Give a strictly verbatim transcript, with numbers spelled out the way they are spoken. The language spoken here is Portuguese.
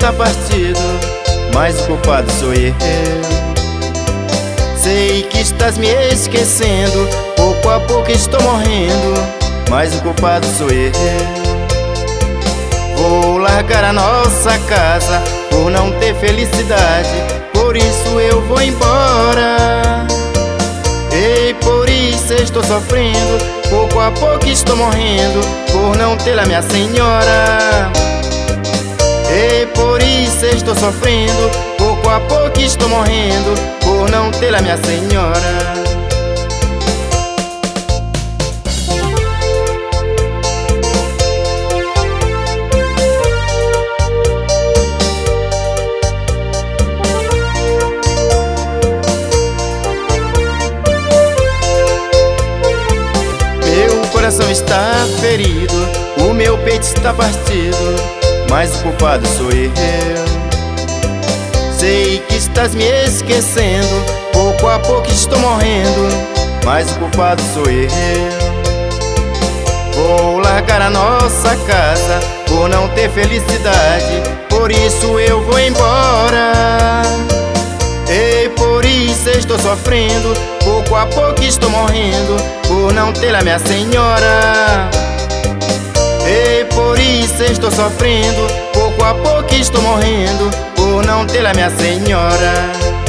está partido, mas o culpado sou eu. Sei que estás me esquecendo, pouco a pouco estou morrendo, mas o culpado sou eu. Vou largar a nossa casa por não ter felicidade, por isso eu vou embora. E por isso estou sofrendo, pouco a pouco estou morrendo, por não ter a minha senhora. E por isso estou sofrendo, pouco a pouco estou morrendo, por não ter a minha senhora. Meu coração está ferido, o meu peito está partido, mas o culpado sou eu. Sei que estás me esquecendo, pouco a pouco estou morrendo, mas o culpado sou eu. Vou largar a nossa casa por não ter felicidade, por isso eu vou embora. E por isso estou sofrendo, pouco a pouco estou morrendo, por não ter a minha senhora. E por isso estou sofrendo, pouco a pouco estou morrendo, por não ter a minha senhora.